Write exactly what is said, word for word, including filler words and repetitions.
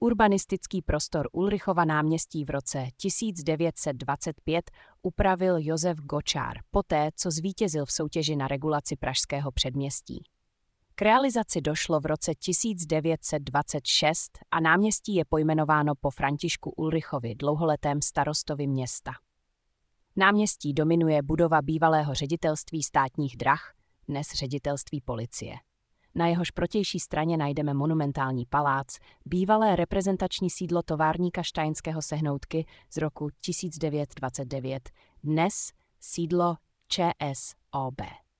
Urbanistický prostor Ulrichova náměstí v roce tisíc devět set dvacet pět upravil Josef Gočár poté, co zvítězil v soutěži na regulaci pražského předměstí. K realizaci došlo v roce tisíc devět set dvacet šest a náměstí je pojmenováno po Františku Ulrichovi, dlouholetém starostovi města. Náměstí dominuje budova bývalého ředitelství státních drah, dnes ředitelství policie. Na jehož protější straně najdeme monumentální palác, bývalé reprezentační sídlo továrníka Steinského Sehnoutky z roku tisíc devět set dvacet devět, dnes sídlo ČSOB.